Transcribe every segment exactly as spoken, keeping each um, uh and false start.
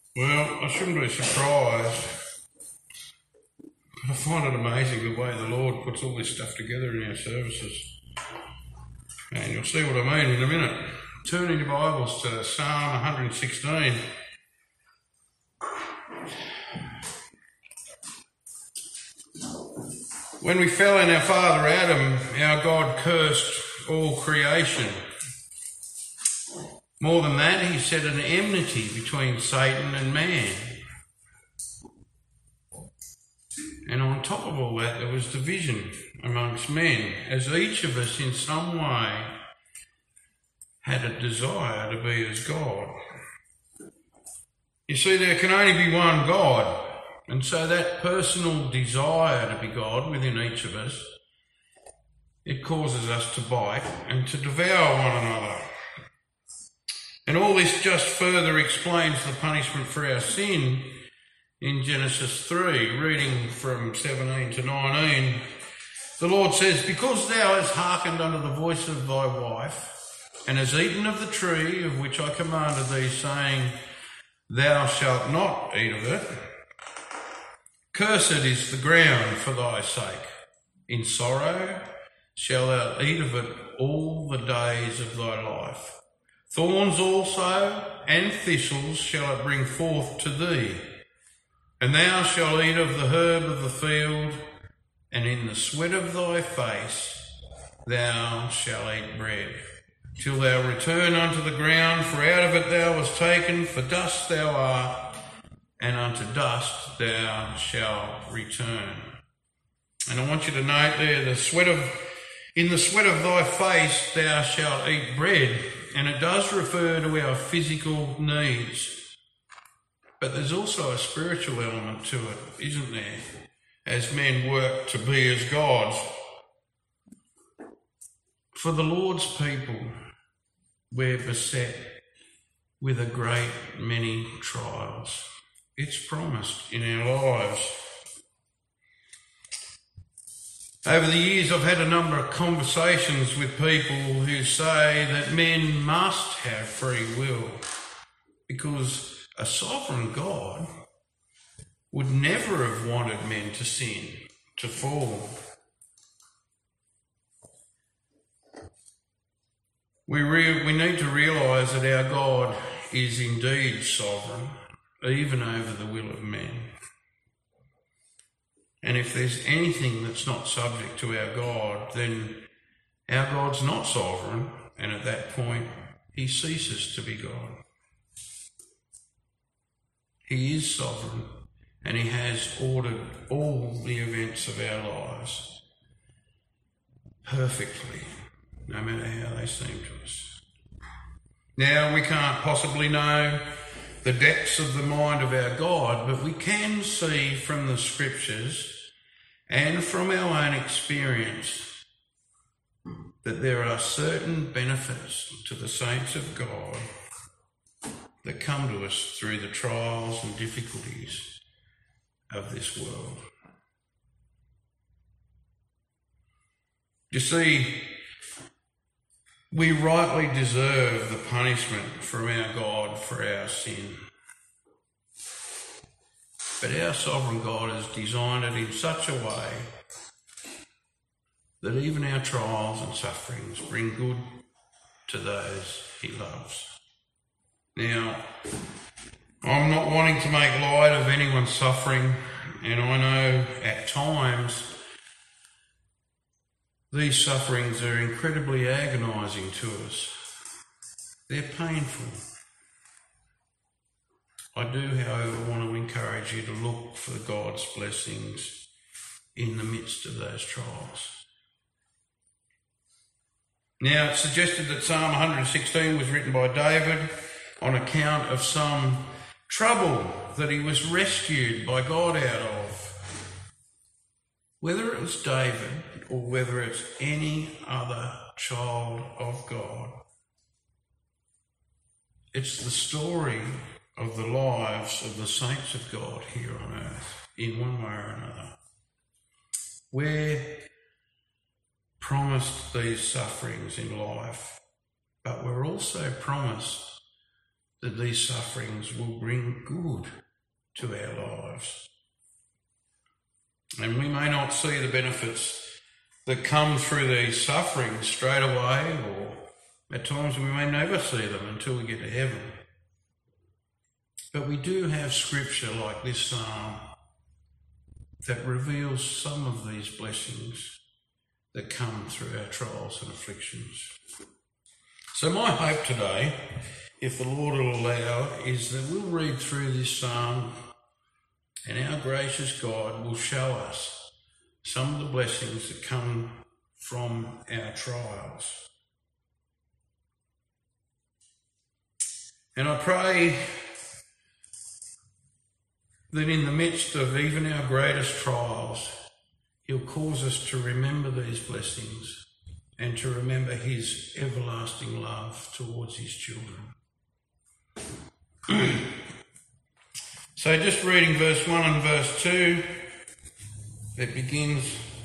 Well, I shouldn't be surprised. I find it amazing the way the Lord puts all this stuff together in our services. And you'll see what I mean in a minute. Turn in your Bibles to Psalm one hundred sixteen. When we fell in our father Adam, our God cursed all creation. More than that, he set an enmity between Satan and man. And on top of all that, there was division amongst men, as each of us in some way had a desire to be as God. You see, there can only be one God, and so that personal desire to be God within each of us, it causes us to bite and to devour one another. And all this just further explains the punishment for our sin in Genesis three, reading from seventeen to nineteen. The Lord says, "Because thou hast hearkened unto the voice of thy wife, and hast eaten of the tree of which I commanded thee, saying, Thou shalt not eat of it, cursed is the ground for thy sake. In sorrow shalt thou eat of it all the days of thy life. Thorns also and thistles shall it bring forth to thee. And thou shalt eat of the herb of the field, and in the sweat of thy face thou shalt eat bread, till thou return unto the ground, for out of it thou wast taken, for dust thou art, and unto dust thou shalt return." And I want you to note there, the sweat of, in the sweat of thy face thou shalt eat bread, and it does refer to our physical needs. But there's also a spiritual element to it, isn't there? As men work to be as gods. For the Lord's people, we're beset with a great many trials. It's promised in our lives. Over the years, I've had a number of conversations with people who say that men must have free will because a sovereign God would never have wanted men to sin, to fall. We, re- we need to realise that our God is indeed sovereign, even over the will of men. And if there's anything that's not subject to our God, then our God's not sovereign, and at that point, he ceases to be God. He is sovereign, and he has ordered all the events of our lives perfectly, no matter how they seem to us. Now, we can't possibly know the depths of the mind of our God, but we can see from the scriptures and from our own experience that there are certain benefits to the saints of God that come to us through the trials and difficulties of this world. You see, we rightly deserve the punishment from our God for our sin. But our sovereign God has designed it in such a way that even our trials and sufferings bring good to those he loves. Now, I'm not wanting to make light of anyone's suffering, and I know at times these sufferings are incredibly agonising to us. They're painful. I do, however, want to encourage you to look for God's blessings in the midst of those trials. Now, it's suggested that Psalm one hundred sixteen was written by David on account of some trouble that he was rescued by God out of. Whether it was David or whether it's any other child of God, it's the story of the lives of the saints of God here on earth, in one way or another. We're promised these sufferings in life, but we're also promised that these sufferings will bring good to our lives. And we may not see the benefits that come through these sufferings straight away, or at times we may never see them until we get to heaven. But we do have scripture like this psalm that reveals some of these blessings that come through our trials and afflictions. So my hope today, if the Lord will allow, is that we'll read through this psalm and our gracious God will show us some of the blessings that come from our trials. And I pray that in the midst of even our greatest trials, he'll cause us to remember these blessings and to remember his everlasting love towards his children. So just reading verse one and verse two, it begins,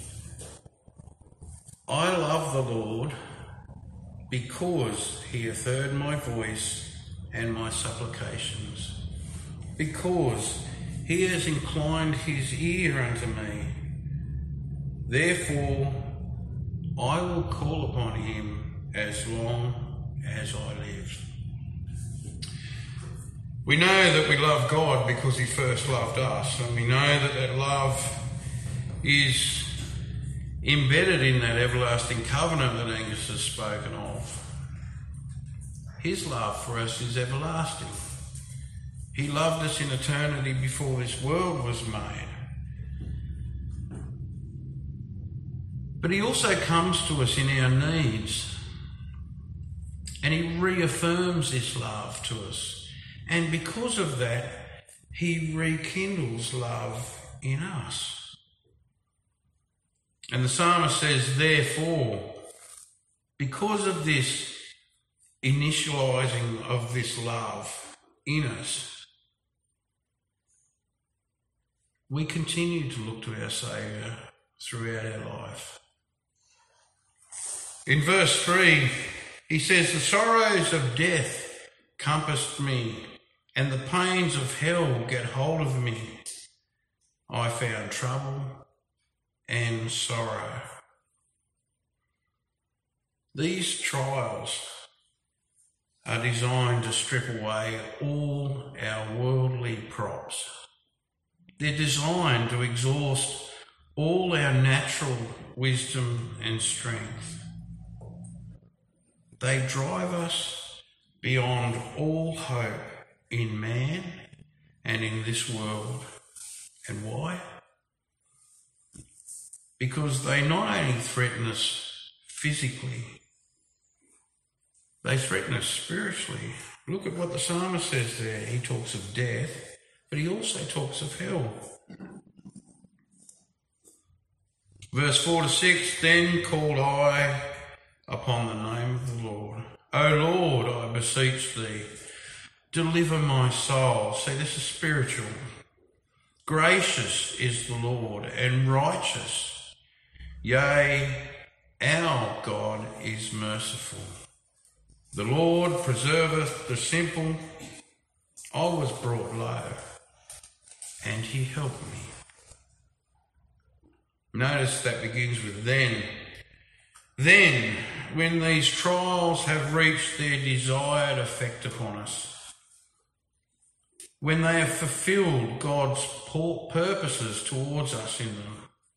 I love the Lord because he hath heard my voice and my supplications, because he has inclined his ear unto me. Therefore I will call upon him as long as I live. We know that we love God because he first loved us, and we know that that love is embedded in that everlasting covenant that Angus has spoken of. His love for us is everlasting. He loved us in eternity before this world was made. But he also comes to us in our needs, and he reaffirms this love to us. And because of that, he rekindles love in us. And the psalmist says, therefore, because of this initialising of this love in us, we continue to look to our Saviour throughout our life. In verse three, he says, the sorrows of death compassed me, and the pains of hell get hold of me. I found trouble and sorrow. These trials are designed to strip away all our worldly props. They're designed to exhaust all our natural wisdom and strength. They drive us beyond all hope in man and in this world. And why? Because they not only threaten us physically, they threaten us spiritually. Look at what the psalmist says there. He talks of death, but he also talks of hell. Verse four to six, then called I upon the name of the Lord. O Lord, I beseech thee, deliver my soul. See, this is spiritual. Gracious is the Lord and righteous. Yea, our God is merciful. The Lord preserveth the simple. I was brought low, and he helped me. Notice that begins with then. Then, when these trials have reached their desired effect upon us, when they have fulfilled God's purposes towards us in them,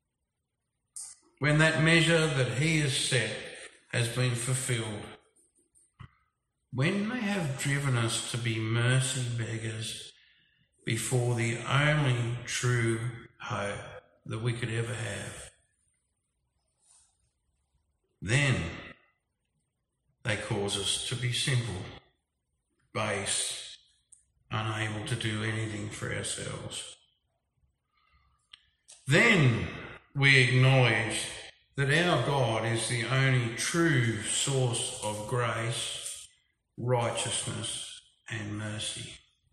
when that measure that he has set has been fulfilled, when they have driven us to be mercy beggars before the only true hope that we could ever have, then they cause us to be simple, base, unable to do anything for ourselves. Then we acknowledge that our God is the only true source of grace, righteousness, and mercy.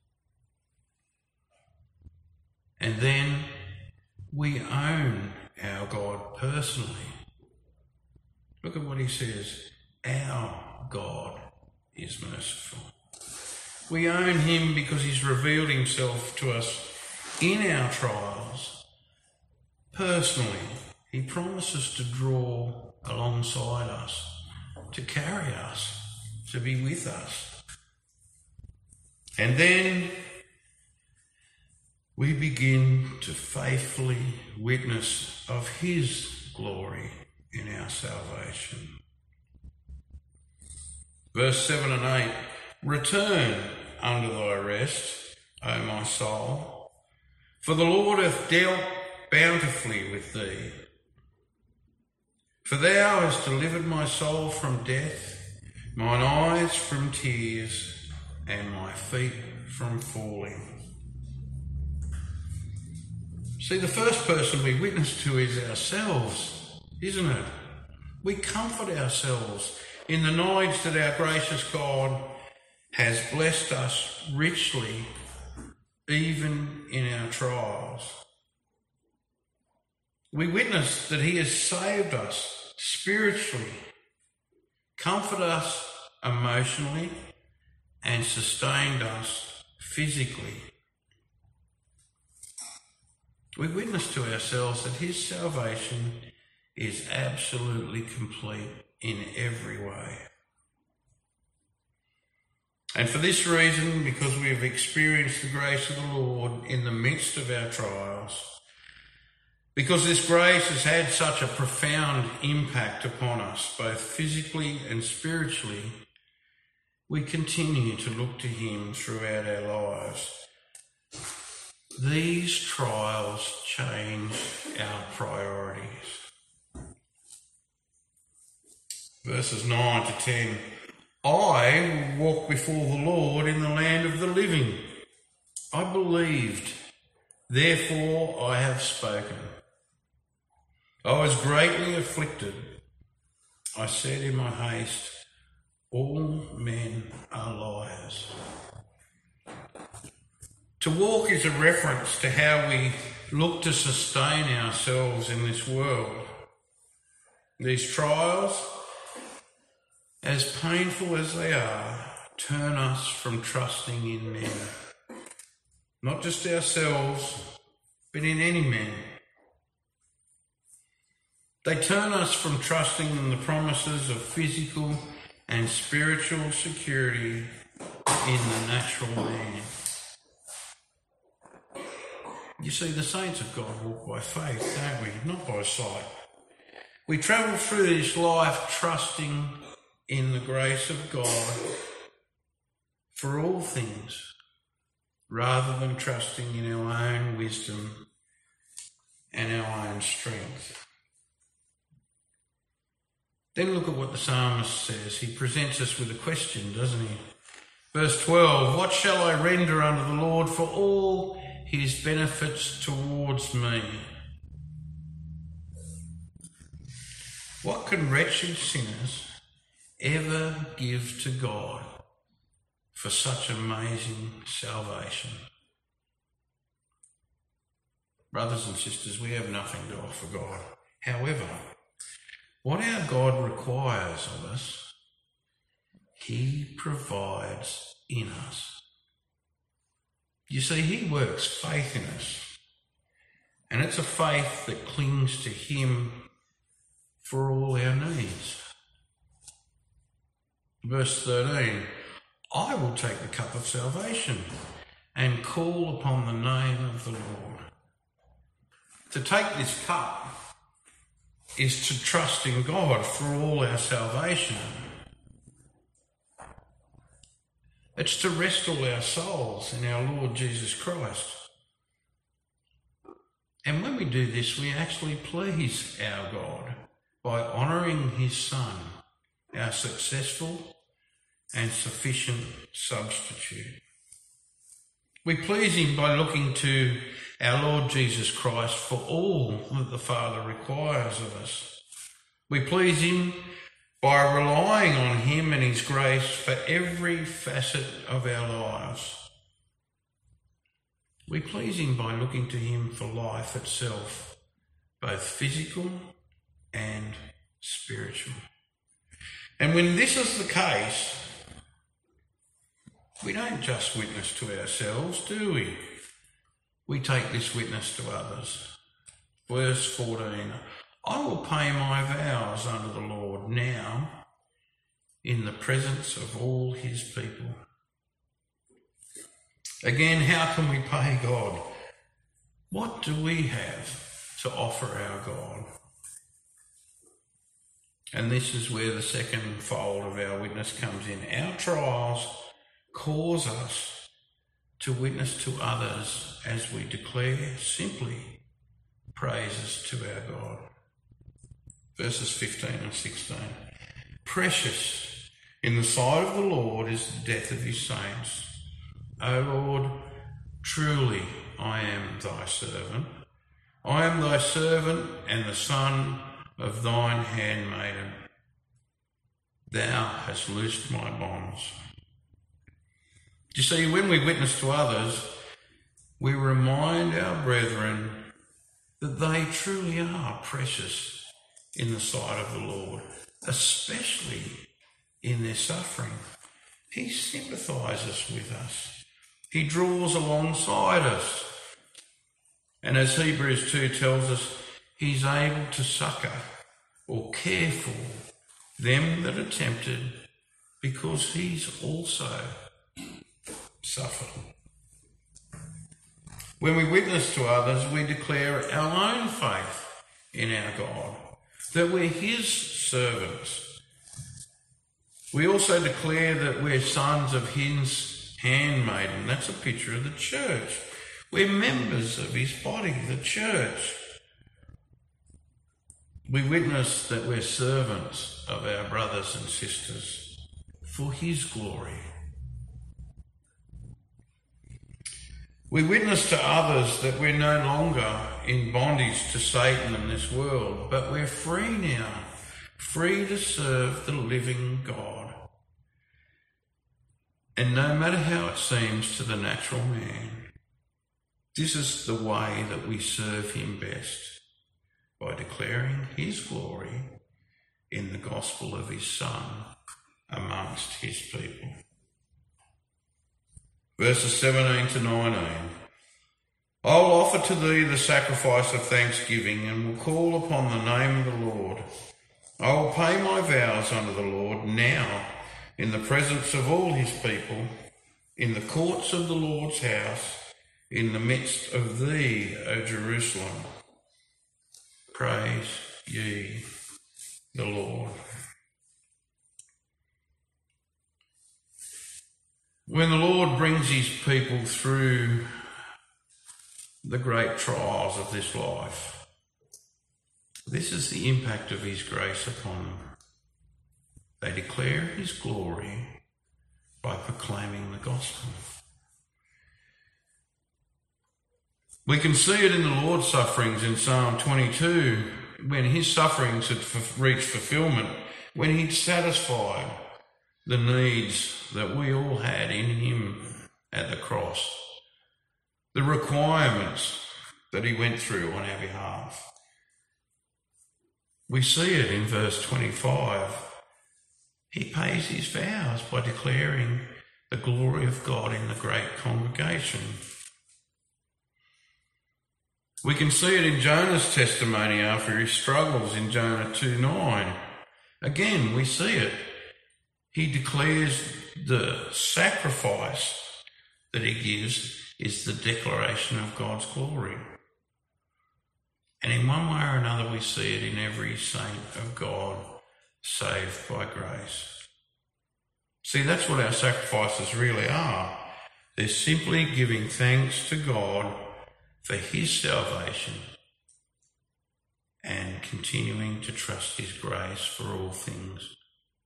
And then we own our God personally. Look at what he says. Our God is merciful. We own him because he's revealed himself to us in our trials. Personally, he promises to draw alongside us, to carry us, to be with us. And then we begin to faithfully witness of his glory in our salvation. Verse seven and eight, return unto thy rest, O my soul, for the Lord hath dealt bountifully with thee. For thou hast delivered my soul from death, mine eyes from tears, and my feet from falling. See, the first person we witness to is ourselves, isn't it? We comfort ourselves in the knowledge that our gracious God has blessed us richly, even in our trials. We witness that he has saved us spiritually, comforted us emotionally, and sustained us physically. We witness to ourselves that his salvation is absolutely complete in every way. And for this reason, because we have experienced the grace of the Lord in the midst of our trials, because this grace has had such a profound impact upon us, both physically and spiritually, we continue to look to him throughout our lives. These trials change our priorities. Verses nine to ten. I will walk before the Lord in the land of the living. I believed, therefore I have spoken. I was greatly afflicted. I said in my haste, all men are liars. To walk is a reference to how we look to sustain ourselves in this world. These trials, as painful as they are, turn us from trusting in men. Not just ourselves, but in any man. They turn us from trusting in the promises of physical and spiritual security in the natural man. You see, the saints of God walk by faith, don't we? Not by sight. We travel through this life trusting in the grace of God for all things, rather than trusting in our own wisdom and our own strength. Then look at what the psalmist says. He presents us with a question, doesn't he? Verse twelve, what shall I render unto the Lord for all his benefits towards me? What can wretched sinners ever give to God for such amazing salvation? Brothers and sisters, we have nothing to offer God. However, what our God requires of us, he provides in us. You see, he works faith in us, and it's a faith that clings to him for all our needs. Verse thirteen, I will take the cup of salvation and call upon the name of the Lord. To take this cup is to trust in God for all our salvation. It's to rest all our souls in our Lord Jesus Christ. And when we do this, we actually please our God by honouring his Son, our successful and sufficient substitute. We please him by looking to our Lord Jesus Christ for all that the Father requires of us. We please him by relying on him and his grace for every facet of our lives. We please him by looking to him for life itself, both physical and spiritual. And when this is the case, We don't just witness to ourselves, do we? We take this witness to others. Verse fourteen, I will pay my vows unto the Lord now in the presence of all his people. Again, how can we pay God? What do we have to offer our God? And this is where the second fold of our witness comes in. Our trials cause us to witness to others as we declare simply praises to our God. Verses fifteen and sixteen. Precious in the sight of the Lord is the death of his saints. O Lord, truly I am thy servant. I am thy servant and the son of thine handmaiden. Thou hast loosed my bonds. You see, when we witness to others, we remind our brethren that they truly are precious in the sight of the Lord, especially in their suffering. He sympathises with us. He draws alongside us. And as Hebrews two tells us, he's able to succour or care for them that are tempted because he's also suffered. When we witness to others, we declare our own faith in our God, that we're his servants. We also declare that we're sons of his handmaiden. That's a picture of the church. We're members of his body, the church. We witness that we're servants of our brothers and sisters for his glory. We witness to others that we're no longer in bondage to Satan and this world, but we're free now, free to serve the living God. And no matter how it seems to the natural man, this is the way that we serve him best, by declaring his glory in the gospel of his Son amongst his people. Verses seventeen to nineteen. I'll offer to thee the sacrifice of thanksgiving and will call upon the name of the Lord. I will pay my vows unto the Lord now in the presence of all his people, in the courts of the Lord's house, in the midst of thee, O Jerusalem. Praise ye the Lord. When the Lord brings his people through the great trials of this life, this is the impact of his grace upon them. They declare his glory by proclaiming the gospel. We can see it in the Lord's sufferings in Psalm twenty-two, when his sufferings had reached fulfilment, when he'd satisfied the needs that we all had in him at the cross, the requirements that he went through on our behalf. We see it in verse twenty-five. He pays his vows by declaring the glory of God in the great congregation. We can see it in Jonah's testimony after his struggles in Jonah two nine. Again, we see it. He declares the sacrifice that he gives is the declaration of God's glory. And in one way or another, we see it in every saint of God saved by grace. See, that's what our sacrifices really are. They're simply giving thanks to God for his salvation and continuing to trust his grace for all things.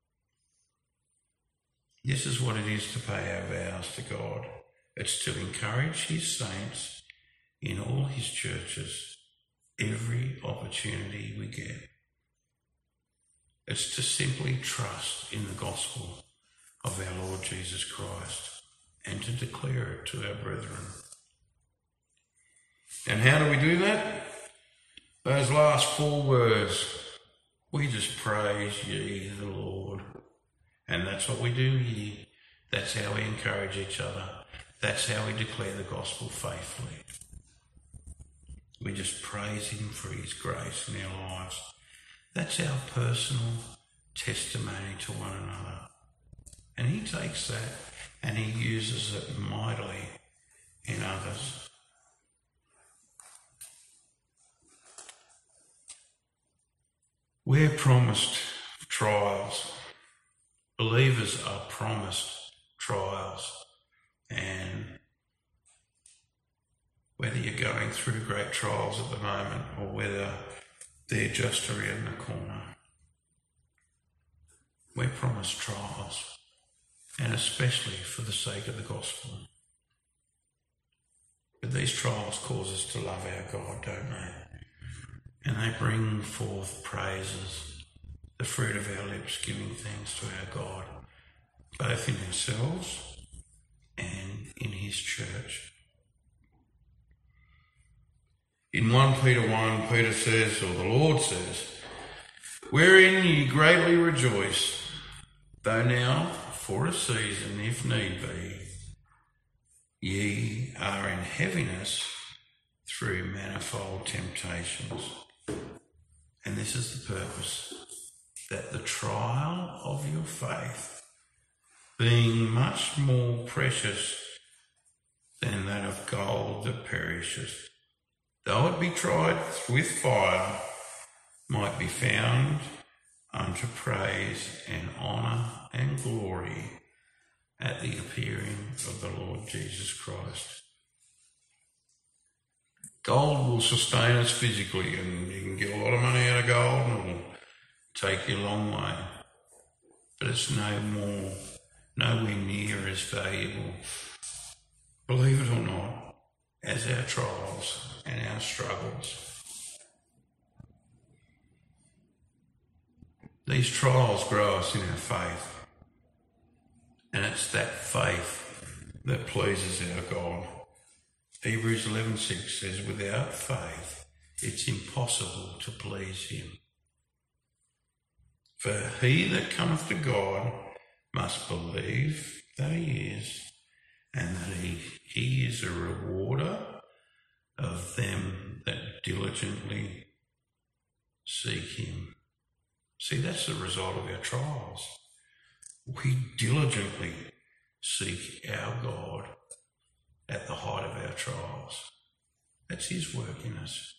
This is what it is to pay our vows to God. It's to encourage his saints in all his churches every opportunity we get. It's to simply trust in the gospel of our Lord Jesus Christ and to declare it to our brethren. And how do we do that? Those last four words, we just praise ye the Lord. And that's what we do here. That's how we encourage each other. That's how we declare the gospel faithfully. We just praise him for his grace in our lives. That's our personal testimony to one another. And he takes that and he uses it mightily in others. We're promised trials. Believers are promised trials. And whether you're going through great trials at the moment or whether they're just around the corner, we're promised trials, and especially for the sake of the gospel. But these trials cause us to love our God, don't they? And they bring forth praises, the fruit of our lips, giving thanks to our God, both in ourselves and in his church. In First Peter one, Peter says, or the Lord says, "Wherein ye greatly rejoice, though now, for a season, if need be, ye are in heaviness through manifold temptations." And this is the purpose, that the trial of your faith, being much more precious than that of gold that perishes, though it be tried with fire, might be found unto praise and honour and glory at the appearing of the Lord Jesus Christ. Gold will sustain us physically, and you can get a lot of money out of gold and it will take you a long way. But it's no more, nowhere near as valuable, believe it or not, as our trials and our struggles. These trials grow us in our faith, and it's that faith that pleases our God. Hebrews eleven six says, "Without faith it's impossible to please him. For he that cometh to God must believe that he is, and that he, he is a rewarder of them that diligently seek him." See, that's the result of our trials. We diligently seek our God at the height of our trials. That's his work in us.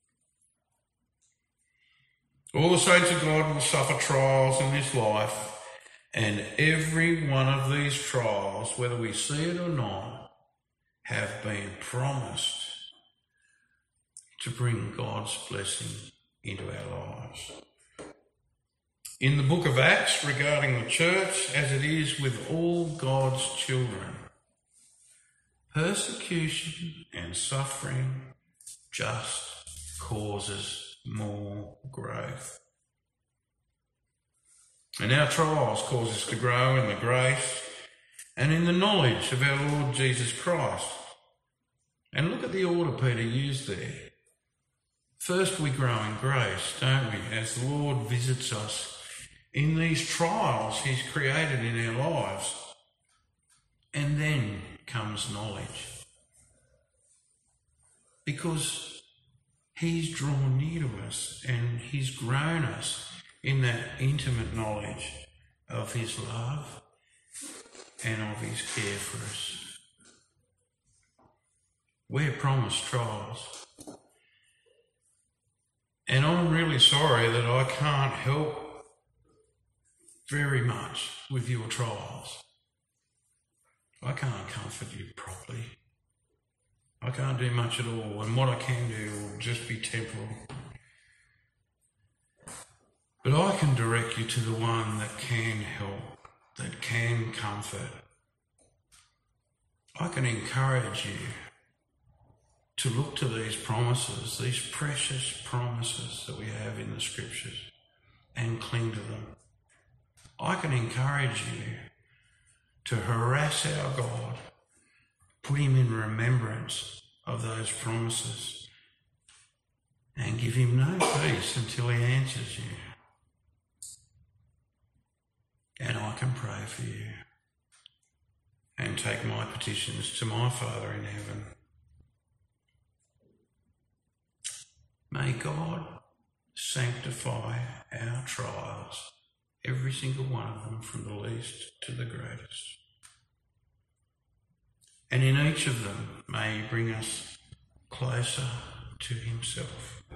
All the saints of God will suffer trials in this life, and every one of these trials, whether we see it or not, have been promised to bring God's blessing into our lives. In the book of Acts, regarding the church, as it is with all God's children, persecution and suffering just causes more growth. And our trials cause us to grow in the grace and in the knowledge of our Lord Jesus Christ. And look at the order Peter used there. First we grow in grace, don't we, as the Lord visits us in these trials he's created in our lives. And then comes knowledge. Because he's drawn near to us and he's grown us in that intimate knowledge of his love and of his care for us. We're promised trials. And I'm really sorry that I can't help very much with your trials. I can't comfort you properly. I can't do much at all, and what I can do will just be temporal. But I can direct you to the one that can help, that can comfort. I can encourage you to look to these promises, these precious promises that we have in the scriptures, and cling to them. I can encourage you to harass our God, put him in remembrance of those promises, and give him no peace until he answers you. And I can pray for you. and take my petitions to my Father in heaven. May God sanctify our trials, every single one of them, from the least to the greatest. And in each of them, may he bring us closer to himself.